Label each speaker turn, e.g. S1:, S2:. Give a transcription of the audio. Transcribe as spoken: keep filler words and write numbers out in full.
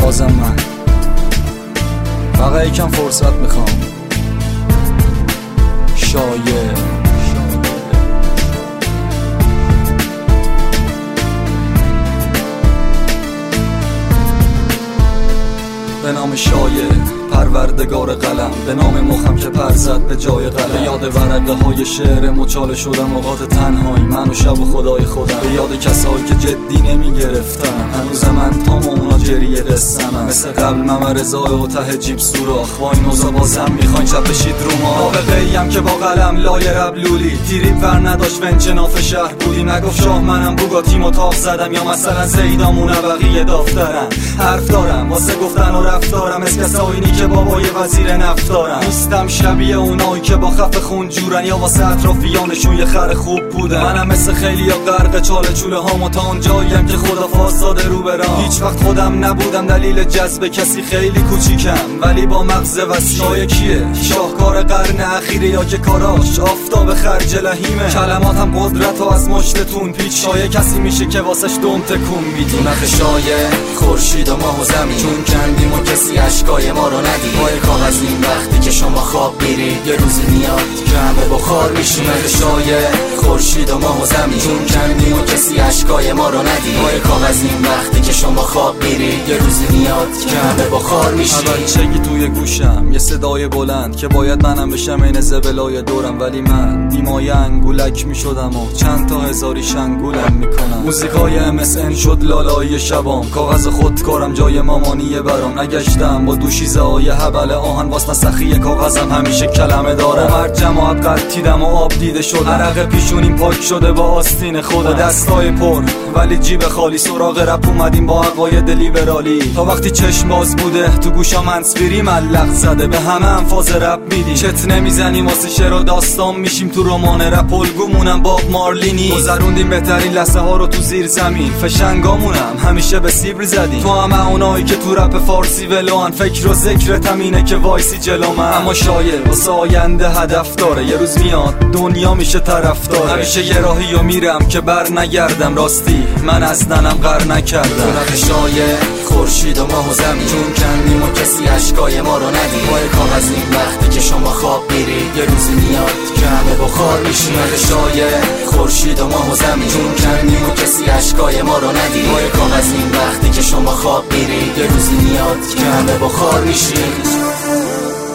S1: بازم من فقط یکم فرصت میخوام. شایع به نام شایع پروردگار قلم، به نام مخم که پر زد به جای قلم. به یاد ورقه های شعر مچاله شدم اوقات تنهایی من و شب و خدای خودم. به یاد کسایی که جدی نمی گرفتن هنوز من تام اونا جریه قصمم. مثل قبل ممرزای و ته جیب سوراخ با این اوضاع بازم میخواین چپ بشید رو ما. نابغه‌ای ام که با قلم لای ربلولی تیریب ور نداشت و انجناف شهر بودیم. نگفت شاه منم بوگاتیم و تاق زدم، یا مثلا زیدامون بقیه دافترن. حرف دارم واسه گفتن و رفتارم از کسایی که بابای وزیر نفت دارم. نیستم شبیه اونایی که با خف خون جورن یا واسه اطرافیانشون یه خر خوب بودن. منم مثل خیلی یا غرق چاله چوله هامو تا اون جاییم که خدا فاصاده رو برام. هیچ وقت خودم نبودم دلیل جذب کسی، خیلی کوچیکم ولی با مغز وسیع. شایع کیه؟ شاهکار قرن اخیره یا که کاراش آفتاب خرج لهیمه. کلماتم قدرت و از مشتتون پیچ. شایع کسی میشه که واسش دم تکون میدی. نخ شایع خورشید و ماه و زمین چون کندیم و کسی اشکای ما رو ندید. پای کاغذیم وقتی که شما خواب میرید یه روزی میاد که همه بخار میشیم. شایع خورشید و ماه و زمین چون کندیم و کسی اشکای ما رو ندید. پای کاغذیم وقتی که شما خواب میرید یه روزی میاد که همه بخار میشیم. اول چگی توی گوشم یه صدای بلند که باید منم بشم این زبلای دورم، ولی من بیمای انگولک میشدم و چند تا هزاری شنگولم میکنم. موزیکای ام اس ان شد لالایی شبام، کاغذ خودکارم جای مامانیه برام. نگشتم با دوشیزه های حبل آهن واسه سخی کاغذم همیشه کلمه دارم. هر جماعت قلتیدم و آب دیده شد، عرق پیشونیم پاک شده با آستین خودم. دستای پر ولی جیب خالی، سراغ رپ اومدیم با عقاید لیبرالی. تا وقتی چشم باز بوده تو گوشا منسفیری ملق زده، به همه انفاز رپ میدیم. چت نمیزنیم واسه شعر و داستان میشیم تو رمان رپ. الگومونم باب مارلینی، گذروندیم بهترین لحظه ها رو تو زیر زمین. فشنگامونم همیشه به سیبر زدیم. تو همه اونایی که تو رپ فارسی ولوان، فکر و ذکرتم اینه که وایسی جلو من. اما شایع واسه آینده هدف داره، یه روز میاد دنیا میشه طرفدار. همیشه یه راهی و میرم که بر نگردم، راستی من از دنم غر نکردم. تو شایع خورشید و ماه و زمین چون کندیم و کسی اشکای ما رو ندید. پای کاغذیم وقتی که شما خواب میرید یه روزی میاد که همه بخار میشیم. شایع خورشید و ماه و زمین چون کندیم و کسی اشکای ما رو ندید. پای کاغذیم وقتی که شما خواب میرید یه روزی میاد که همه بخار میشیم.